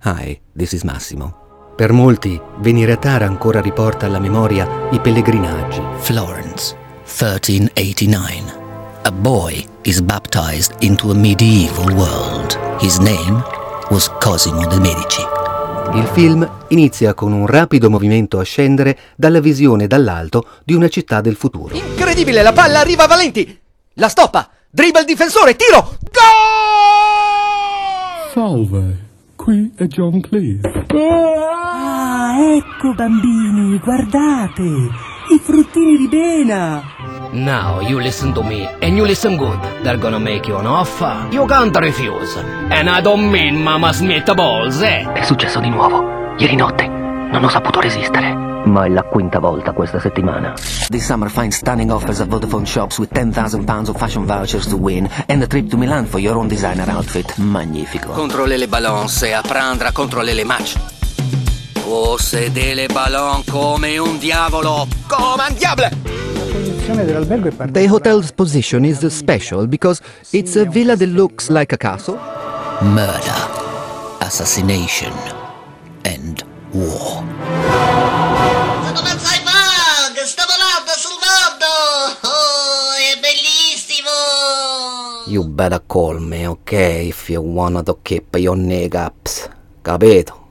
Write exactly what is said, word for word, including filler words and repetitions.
Hi, this is Massimo. Per molti, venire a Tara ancora riporta alla memoria i pellegrinaggi. Florence, thirteen eighty-nine. A boy is baptized into a medieval world. His name was Cosimo de' Medici. Il film inizia con un rapido movimento a scendere dalla visione dall'alto di una città del futuro. Incredibile, la palla arriva a Valenti! La stoppa! Dribble il difensore, tiro! Gol! Salve, qui è John Cleese. Ah, ecco bambini, guardate, i fruttini di Bena. Now you listen to me, and you listen good. They're gonna make you an offer. You can't refuse. And I don't mean Mama Smith balls, eh? È successo di nuovo. Ieri notte non ho saputo resistere. Ma è la quinta volta questa settimana. This summer find stunning offers at Vodafone shops with ten thousand pounds of fashion vouchers to win and a trip to Milan for your own designer outfit. Magnifico. Contrôlez les ballons, c'est apprendre à contrôler les matchs. Possedere les ballons come un diavolo. Come un diavolo! The hotel's position is special because it's a villa that looks like a castle. Murder, assassination, and war. Sono un cyborg, sto volando sul mondo! Oh, è bellissimo! You better call me, ok, if you wanna to keep your niggas. Capito?